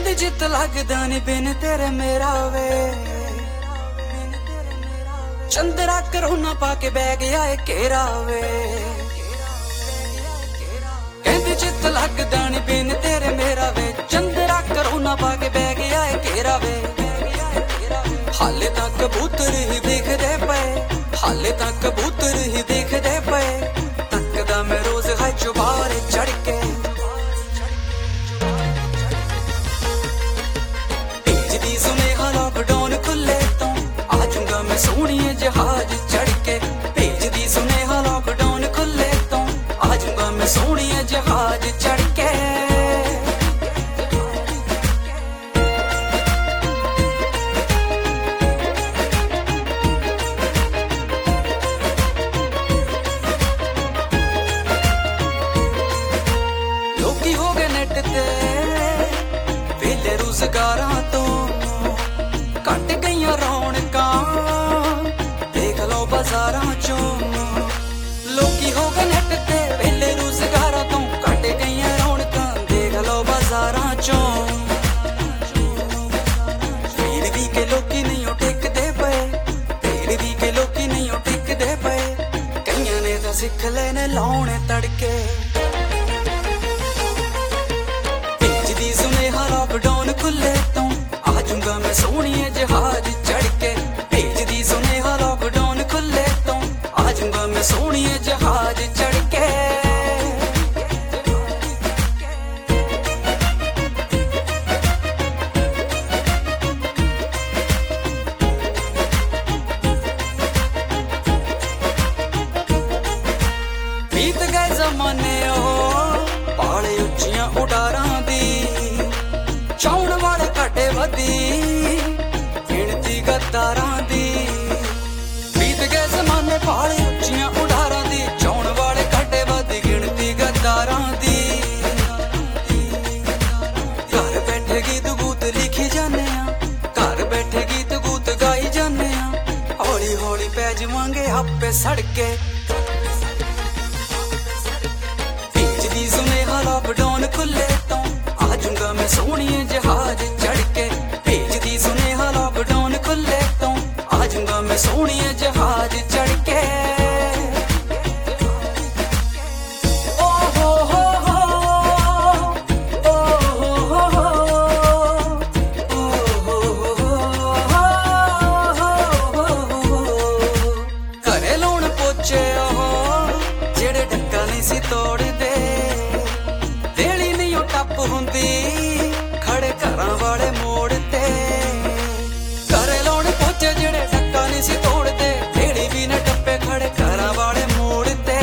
कहते जित लगदा नी बिन तेरे मेरा वे चंद्रा करोना पाके बह गया है घेरा वे कहते जित लगदा नी बिन तेरे मेरा वे चंद्रा करोना पाके बह गया है घेरा वे हाले तक कबूतर ही देखदे पे हाले तक कबूतर ही देखदे पे तकदा मैं रोज है चुबारे चढ़ के भेजदी सुनेहा लॉकडाउन खुले तो आजूंगा मैं सोहणिए जहाज चढ़ के भेजदी सुनेहा लॉकडाउन खुले तो आजूंगा मैं सोहणिए जहाज चढ़ के वेले रोजगारां तो घट गईयां रौनकां देख लो बाजारां चों लोकी हो गए नेट ते वेले रोजगारां तो घट गईयां रौनकां देख लो बाजारां चों फिर भी के लोकी नहीं टिकदे पे फिर भी के लोकी नहीं टिकदे पे कईयां ने तां सिख लेने लाउणे तड़के सुनेहा लॉकडाउन खुले तो आजूंगा मैं सोहणिए जहाज चढ़ के भेजदी सुनेहा लॉकडाउन खुले तो आजूंगा मैं सोहणिए जहाज चढ़ के बीत गए जमाने पाले उच्चियां उडारां दी चाउण वाले घाटे वधी गिणती गद्दारां दी बीत गए जमाने पाले उच्चियां उडारां दी चाउण वाले घाटे वधी गिणती गद्दारां दी घर बैठे गीत गूत लिखी जाने घर बैठे गीत गूत गाई जाने हौली हौली पै जावांगे आपे सड़के भेजदी सुनेहा लॉकडाउन खुले तो आजूंगा मैं सोहणिए जहाज चढ़ के भेजदी सुनेहा लॉकडाउन खुले तो आजूंगा मैं सोहणिए जहाज चढ़ के ओ हो हो हो ओ हो हो हो ओ हो हो घरे लाउण पोचे जेड़े ढक्का नहीं सी तोड़दे देली नहीं टप हुंदी खड़े घरां वाले मोड़ ते घरे लाउण पोचे जेड़े ढक्का नहीं सी तोड़दे देली भी न टप्पे खड़े घरां वाले मोड़ ते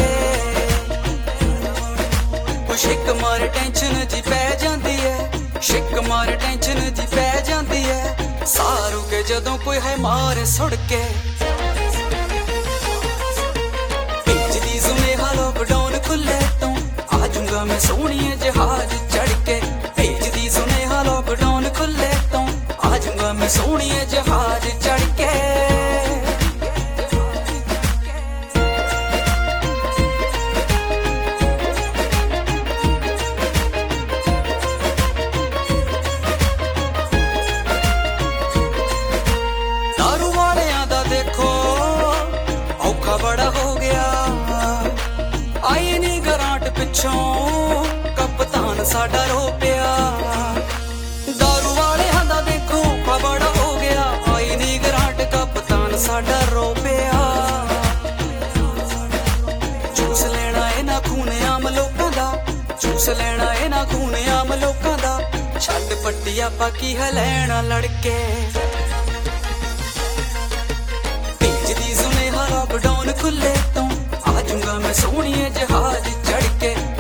शिक मार टेंशन जी पै जांदी है शिक मार टेंशन जी पै जांदी है सारू के जदों कोई है मार सुड़ के भेजदी सुनेहा लॉकडाउन खुले तो आजूंगा मैं सोहणिए जहाज चढ़ के भेजदी सुनेहा लॉकडाउन खुले तो आजूंगा मैं सोहणिए जहाज चढ़ के दारू वालियां दा देखो औखा बड़ा हो गया आई नी गरांट पिछों कप्तान साडा रो पिया दारू वालियां दा देखो बड़ा हो गया आई नी गरांट कप्तान साडा रो पिया चूस लेना है ना खून आम लोकां दा चूस लेना है ना खून आम लोकां दा छड्ड पट्टी आपां की है लैना लड़के भेजदी सुनेहा लॉकडाउन खुले तो आजूंगा मैं सोहणिए जहाज चढ़ के